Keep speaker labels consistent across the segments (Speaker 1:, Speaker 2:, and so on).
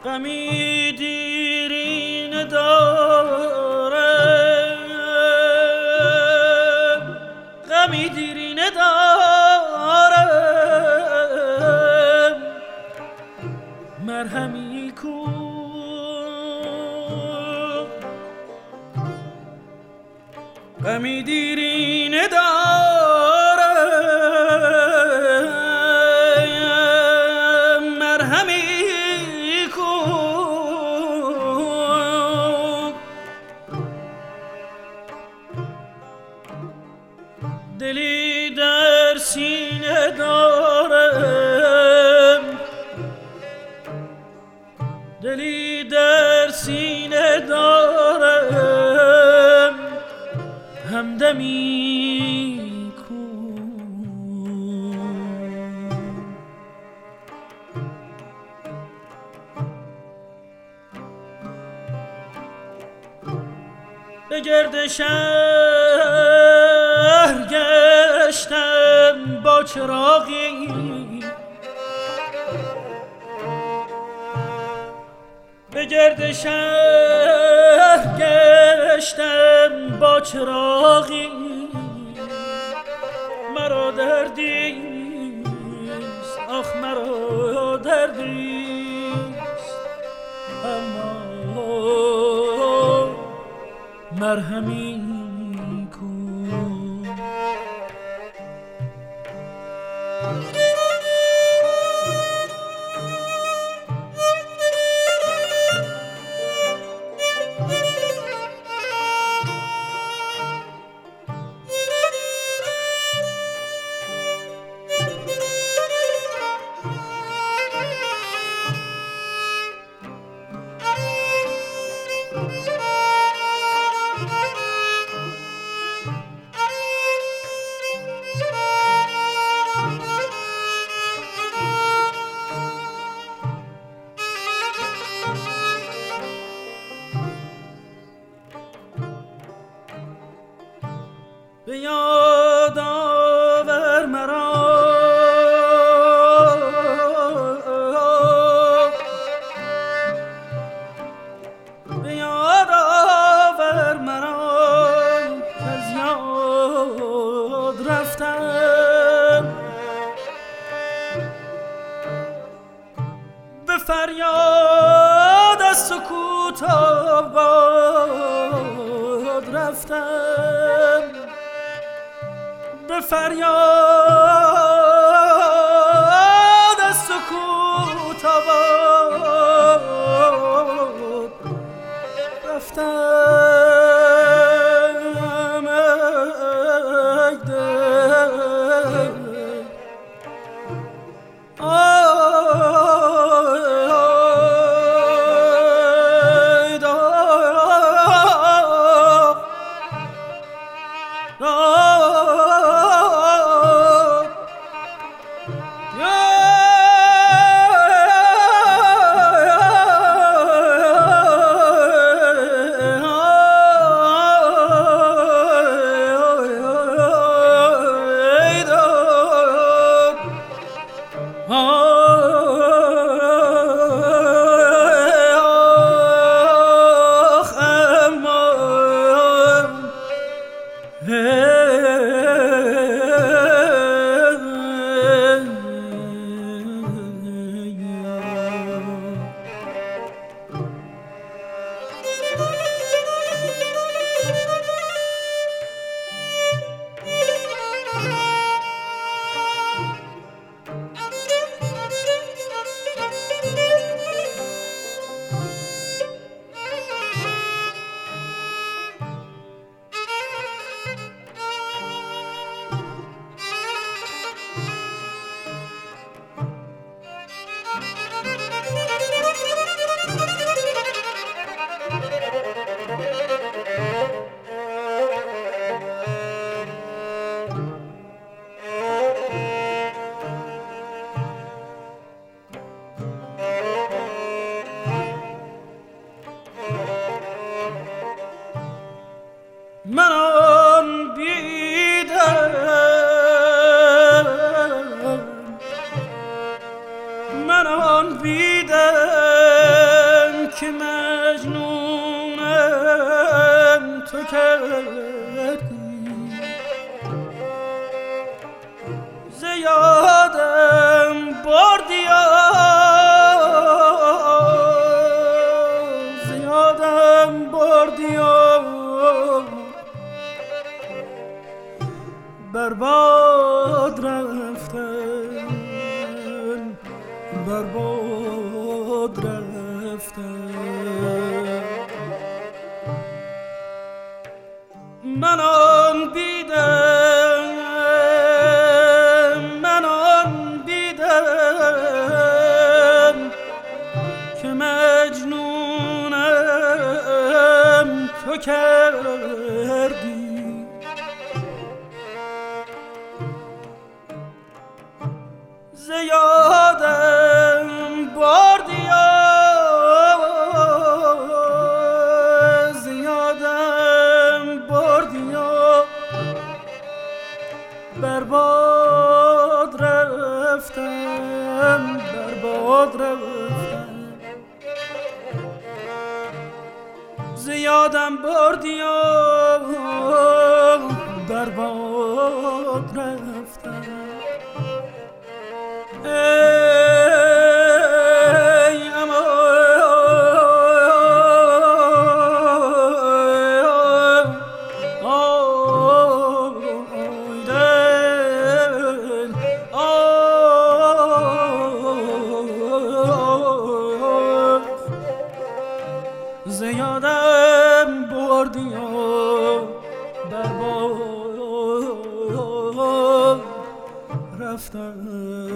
Speaker 1: غمی دیرینه دارم، غمی دیرینه دارم، مرهمی کو غمی دیرینه دارم، مرهمی کن. دلی در سینه دارم، دلی در سینه دارم، همدمی کن. به گرد شهر گشتم با چراغی، به گرد شهر گشتم با چراغی، مرا دردیست، آخ مرا دردیست، اما مرهمی کن. به یاد آور مرا، به یاد آور مرا کز یاد رفتم، به فریاد از سکوت آباد رفتم، به فریاد از سکوت آباد رفتم. ای دل تو کردی زیادم بردی زیادم بردی برباد رفتن برباد رفتن من آن بیدم من آن بیدم که مجنونم تو کردی زیادم بردی زیادم بردی برباد رفتم برباد رفتم زیادم بردی برباد رفتم ای زیادم بردی برباد رفتم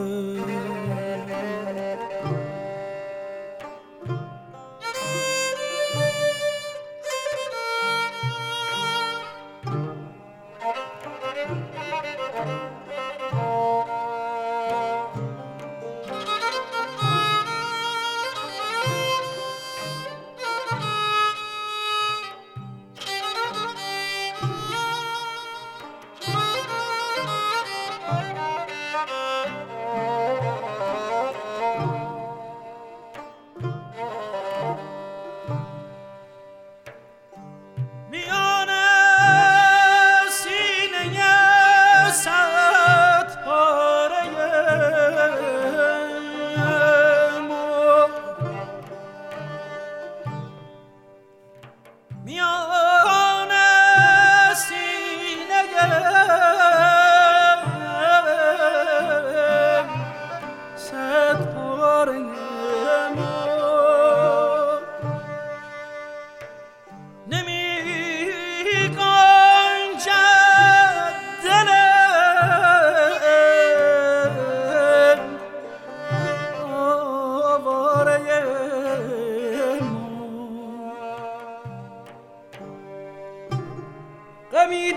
Speaker 1: غمی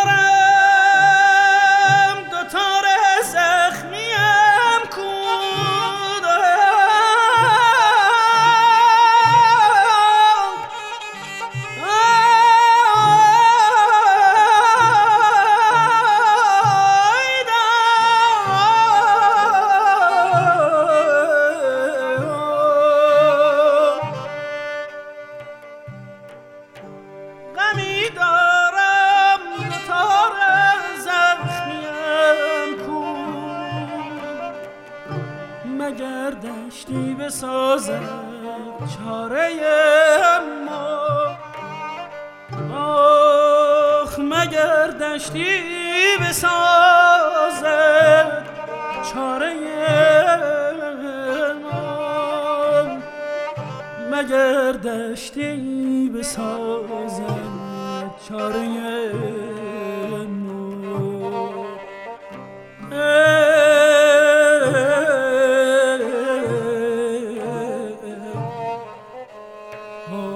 Speaker 1: دارم دوتار زخمیم غمی دارم دوتار زخمیم مگر دشتی بسازد چاره ما آخ مگر دشتی بسازد چاره ما مگر دشتی بسازد چاره ما